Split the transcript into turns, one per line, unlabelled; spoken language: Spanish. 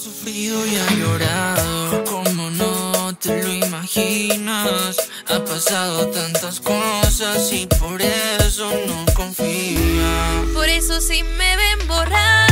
Sufrido y ha llorado, como no te lo imaginas. Ha pasado tantas cosas y por eso no confía.
Por eso si me ven borrar